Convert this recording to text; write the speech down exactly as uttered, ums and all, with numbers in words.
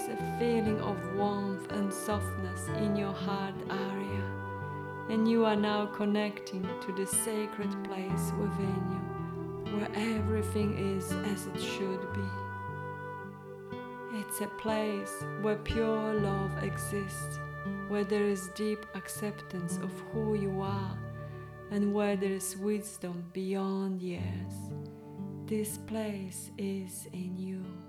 a feeling of warmth and softness in your heart area, and you are now connecting to the sacred place within you, where everything is as it should be. It's a place where pure love exists, where there is deep acceptance of who you are, and where there is wisdom beyond years. This place is in you.